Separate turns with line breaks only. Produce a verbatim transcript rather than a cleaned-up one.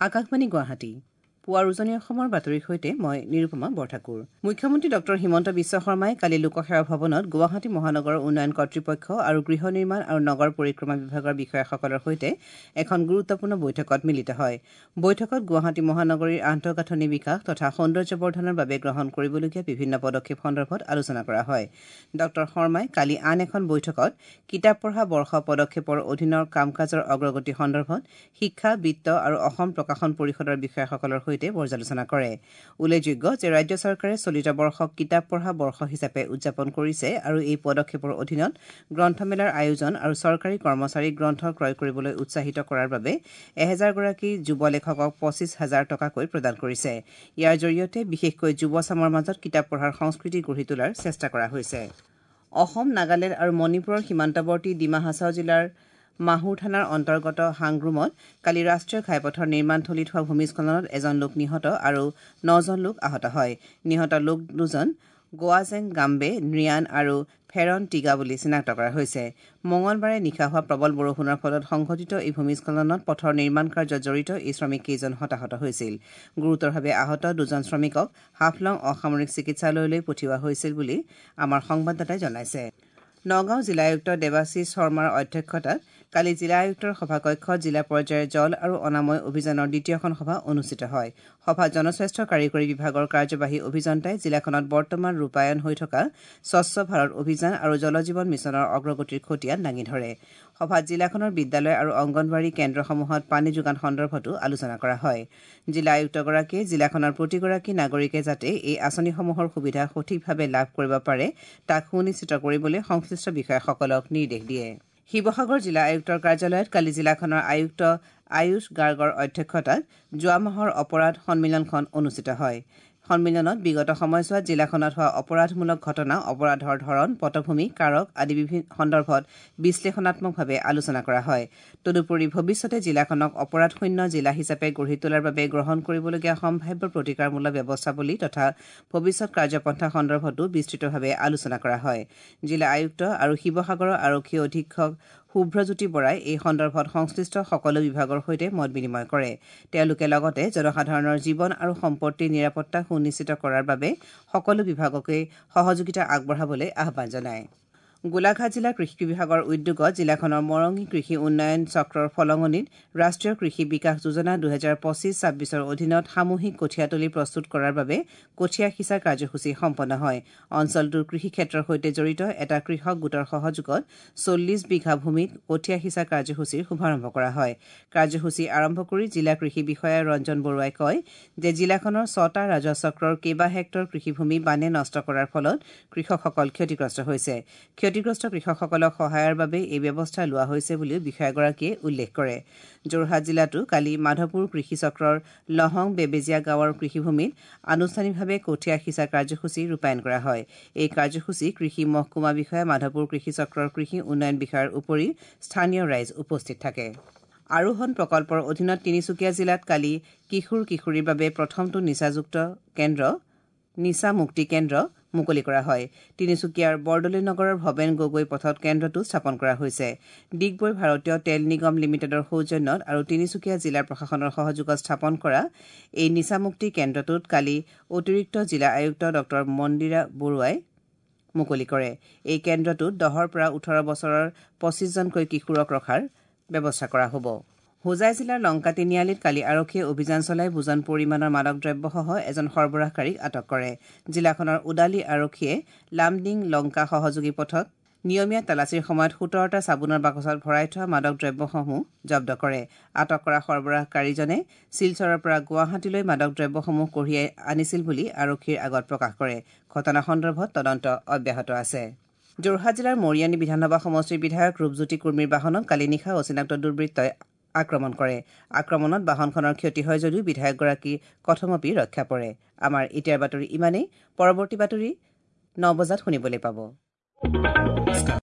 আকাশবাণী গুৱাহাটী পুৱাৰ উজনি অসমৰ বাতৰিৰ সৈতে মই নিৰুপমা বৰঠাকুৰ। মুখ্যমন্ত্ৰী ডক্টৰ হিমন্ত বিশ্ব শৰ্মাই কালি লোকসেৱা ভৱনত গুৱাহাটী মহানগৰ উন্নয়ন কৰ্তৃপক্ষ আৰু গৃহ নিৰ্মাণ আৰু নগৰ পৰিক্ৰমা বিভাগৰ বিষয়াসকলৰ সৈতে এখন গুৰুত্বপূৰ্ণ বৈঠকত মিলিত হয়। বৈঠকত গুৱাহাটী মহানগৰীৰ আন্তঃগাঁথনি বিকাশ তথা সৌন্দৰ্যবৰ্ধনৰ বাবে গ্ৰহণ কৰিবলগীয়া বিভিন্ন পদক্ষেপ সন্দৰ্ভত আলোচনা কৰা হয়। ডক্টৰ শৰ্মাই কালি আন এখন বৈঠকত কিতাপ পঢ়া বৰ্ষ পদক্ষেপৰ অধীনৰ কাম কাজৰ অগ্ৰগতি সন্দৰ্ভত শিক্ষা বিত্ত আৰু অসম প্ৰকাশন পৰিষদৰ বিষয়াসকলৰ সৈতে পৰ্যালোচনা কৰে। উল্লেখযোগ্য যে ৰাজ্য চৰকাৰে চলিত বৰ্ষক কিতাপ পঢ়া বৰ্ষ হিচাপে উদযাপন কৰিছে আৰু এই পদক্ষেপৰ অধীনত গ্ৰন্থমেলাৰ আয়োজন আৰু চৰকাৰী কৰ্মচাৰীক গ্ৰন্থ ক্ৰয় কৰিবলৈ উৎসাহিত কৰাৰ বাবে এহেজাৰগৰাকী যুৱ লেখকক পঁচিছ হাজাৰ টকাকৈ প্ৰদান কৰিছে। ইয়াৰ জৰিয়তে বিশেষকৈ যুৱ চামৰ মাজত কিতাপ পঢ়াৰ সংস্কৃতি গঢ়ি তোলাৰ চেষ্টা কৰা হৈছে। অসম নাগালেণ্ড আৰু মণিপুৰৰ সীমান্তৱৰ্তী ডিমা হাছাও জিলাৰ মাহুৰ থানাৰ অন্তৰ্গত হাংগ্ৰুমত কালি ৰাষ্ট্ৰীয় ঘাইপথৰ নিৰ্মাণথলীত হোৱা ভূমিস্খলনত এজন লোক নিহত আৰু নজন লোক আহত হয়। নিহত লোক দুজন গোৱাজেং গাম্বে নৃয়ান আৰু ফেৰন টিগা বুলি চিনাক্ত কৰা হৈছে। মঙলবাৰে নিশা হোৱা প্ৰবল বৰষুণৰ ফলত সংঘটিত এই ভূমিস্খলনত পথৰ নিৰ্মাণ কাৰ্যত জড়িত এই শ্ৰমিককেইজন হতাহত হৈছিল। গুৰুতৰভাৱে আহত দুজন শ্ৰমিকক হাফলং অসামৰিক চিকিৎসালয়লৈ পঠিওৱা হৈছিল বুলি আমাৰ সংবাদদাতাই জনাইছে। নগাঁও জিলা আয়ুক্ত দেৱাশীষ শৰ্মাৰ অধ্যক্ষতাত কালি জিলা আয়ুক্তৰ সভাকক্ষত জিলা পৰ্যায়ৰ জল আৰু অনাময় অভিযানৰ দ্বিতীয়খন সভা অনুষ্ঠিত হয়। সভাত জনস্বাস্থ্য কাৰিকৰী বিভাগৰ কাৰ্যবাহী অভিযন্তাই জিলাখনত বৰ্তমান ৰূপায়ণ হৈ থকা স্বচ্ছ ভাৰত অভিযান আৰু জল জীৱন মিছনৰ অগ্ৰগতিৰ খতিয়ান দাঙি ধৰে। সভাত জিলাখনৰ বিদ্যালয় আৰু অংগনৱাড়ী কেন্দ্ৰসমূহত পানী যোগান সন্দৰ্ভতো আলোচনা কৰা হয়। জিলা আয়ুক্তগৰাকীয়ে জিলাখনৰ প্ৰতিগৰাকী নাগৰিকে যাতে এই আঁচনিসমূহৰ সুবিধা সঠিকভাৱে লাভ কৰিব পাৰে তাক সুনিশ্চিত কৰিবলৈ সংশ্লিষ্ট বিষয়াসকলক নিৰ্দেশ দিয়ে। শিৱসাগৰ জিলা আয়ুক্তৰ কাৰ্যালয়ত কালি জিলাখনৰ আয়ুক্ত আয়ুষ গাৰ্গৰ অধ্যক্ষতাত যোৱা মাহৰ অপৰাধ সন্মিলনখন অনুষ্ঠিত হয়। সন্মিলনত বিগত সময়ছোৱাত জিলাখনত হোৱা অপৰাধমূলক ঘটনা অপৰাধৰ ধৰণ পটভূমি কাৰক আদি বিভিন্ন সন্দৰ্ভত বিশ্লেষণাত্মকভাৱে আলোচনা কৰা হয়। তদুপৰি ভৱিষ্যতে জিলাখনক অপৰাধশূন্য জিলা হিচাপে গঢ়ি তোলাৰ বাবে গ্ৰহণ কৰিবলগীয়া সম্ভাৱ্য প্ৰতিকাৰমূলক ব্যৱস্থাৱলী তথা ভৱিষ্যৎ কাৰ্যপন্থা সন্দৰ্ভতো বিস্তৃতভাৱে আলোচনা কৰা হয়। জিলা আয়ুক্ত আৰু শিৱসাগৰৰ আৰক্ষী অধীক্ষক শুভ্ৰজ্যোতি বৰাই এই সন্দৰ্ভত সংশ্লিষ্ট সকলো বিভাগৰ সৈতে মত বিনিময় কৰে। তেওঁলোকে লগতে জনসাধাৰণৰ জীৱন আৰু সম্পত্তিৰ নিৰাপত্তা সুনিশ্চিত কৰাৰ বাবে সকলো বিভাগকে সহযোগিতা আগবঢ়াবলৈ আহ্বান জনায়। গোলাঘাট জিলা কৃষি বিভাগৰ উদ্যোগত জিলাখনৰ মৰঙী কৃষি উন্নয়ন চক্ৰৰ ফলঙনিত ৰাষ্ট্ৰীয় কৃষি বিকাশ যোজনা দুহেজাৰ পঁচিছ ছাব্বিছৰ অধীনত সামূহিক কঠীয়াতলী প্ৰস্তুত কৰাৰ বাবে কঠীয়া সিঁচা কাৰ্যসূচী সম্পন্ন হয়। অঞ্চলটোৰ কৃষি ক্ষেত্ৰৰ সৈতে জড়িত এটা কৃষক গোটৰ সহযোগত চল্লিছ বিঘা ভূমিত কঠীয়া সিঁচা কাৰ্যসূচীৰ শুভাৰম্ভ কৰা হয়। কাৰ্যসূচী আৰম্ভ কৰি জিলা কৃষি বিষয়া ৰঞ্জন বৰুৱাই কয় যে জিলাখনৰ ছটা ৰাজহ চক্ৰৰ কেইবা হেক্টৰ কৃষিভূমি বানে নষ্ট কৰাৰ ফলত কৃষকসকল ক্ষতিগ্ৰস্ত হৈছে। ক্ষতিগ্ৰস্ত কৃষকসকলক সহায়ৰ বাবে এই ব্যৱস্থা লোৱা হৈছে বুলিও বিষয়াগৰাকীয়ে উল্লেখ কৰে। যোৰহাট জিলাতো কালি মাধৱপুৰ কৃষি চক্ৰৰ লহং বেবেজীয়া গাঁৱৰ কৃষিভূমিত আনুষ্ঠানিকভাৱে কঠীয়া সিঁচা কাৰ্যসূচী ৰূপায়ণ কৰা হয়। এই কাৰ্যসূচী কৃষি মহকুমা বিষয়া মাধৱপুৰ কৃষি চক্ৰৰ কৃষি উন্নয়ন বিষয়াৰ উপৰি স্থানীয় ৰাইজ উপস্থিত থাকে। আৰোহণ প্ৰকল্পৰ অধীনত তিনিচুকীয়া জিলাত কালি কিশোৰ কিশোৰীৰ বাবে প্ৰথমটো নিচাযুক্ত কেন্দ্ৰ নিচা মুক্তি কেন্দ্ৰ মুকলি কৰা হয়। তিনিচুকীয়াৰ বৰদলৈ নগৰৰ ভৱেন গগৈ পথত কেন্দ্ৰটো স্থাপন কৰা হৈছে। ডিগবৈ ভাৰতীয় তেল নিগম লিমিটেডৰ সৌজন্যত আৰু তিনিচুকীয়া জিলা প্ৰশাসনৰ সহযোগত স্থাপন কৰা এই নিচামুক্তি কেন্দ্ৰটোত কালি অতিৰিক্ত জিলা আয়ুক্ত ডক্টৰ মন্দিৰা বৰুৱাই মুকলি কৰে। এই কেন্দ্ৰটোত দহৰ পৰা ওঠৰ বছৰৰ পঁচিছজনকৈ কিশোৰক ৰখাৰ ব্যৱস্থা কৰা হ'ব। হোজাই জিলাৰ লংকা তিনিআলিত কালি আৰক্ষীয়ে অভিযান চলাই বুজন পৰিমাণৰ মাদক দ্ৰব্যসহ এজন সৰবৰাহকাৰীক আটক কৰে। জিলাখনৰ উদালি আৰক্ষীয়ে লামডিং লংকা সহযোগী পথত নিয়মীয়া তালাচীৰ সময়ত সোতৰটা চাবোনৰ বাকচত ভৰাই থোৱা মাদক দ্ৰব্যসমূহ জব্দ কৰে। আটক কৰা সৰবৰাহকাৰীজনে শিলচৰৰ পৰা গুৱাহাটীলৈ মাদক দ্ৰব্যসমূহ কঢ়িয়াই আনিছিল বুলি আৰক্ষীৰ আগত প্ৰকাশ কৰে। ঘটনা সন্দৰ্ভত তদন্ত অব্যাহত আছে। যোৰহাট জিলাৰ মৰিয়ানী বিধানসভা সমষ্টিৰ বিধায়ক ৰূপজ্যোতি কুৰ্মীৰ বাহনত কালি নিশা অচিনাক্ত দুৰ্বৃত্তই আক্ৰমণ কৰে। আক্ৰমণত বাহনখনৰ ক্ষতি হয় যদিও বিধায়কগৰাকী কথমপি ৰক্ষা পৰে। আমাৰ এতিয়াৰ বাতৰি ইমানেই। পৰৱৰ্তী বাতৰি ন বজাত শুনিবলৈ পাব।